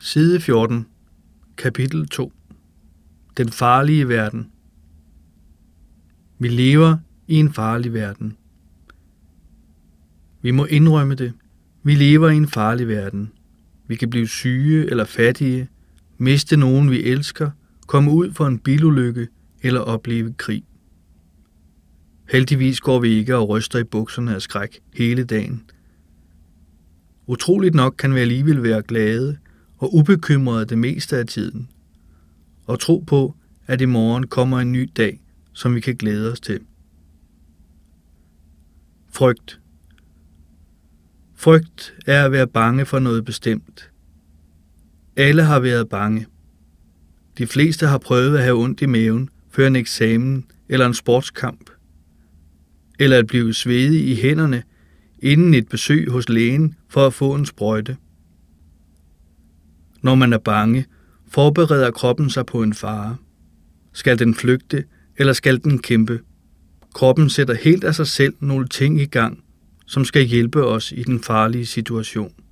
Side 14, kapitel 2. Den farlige verden. Vi lever i en farlig verden. Vi må indrømme det. Vi lever i en farlig verden. Vi kan blive syge eller fattige, miste nogen vi elsker, komme ud for en bilulykke eller opleve krig. Heldigvis går vi ikke og ryster i bukserne af skræk hele dagen. Utroligt nok kan vi alligevel være glade og ubekymrede det meste af tiden, og tro på, at i morgen kommer en ny dag, som vi kan glæde os til. Frygt. Frygt er at være bange for noget bestemt. Alle har været bange. De fleste har prøvet at have ondt i maven før en eksamen eller en sportskamp, eller at blive svedig i hænderne inden et besøg hos lægen for at få en sprøjte. Når man er bange, forbereder kroppen sig på en fare. Skal den flygte, eller skal den kæmpe? Kroppen sætter helt af sig selv nogle ting i gang, som skal hjælpe os i den farlige situation.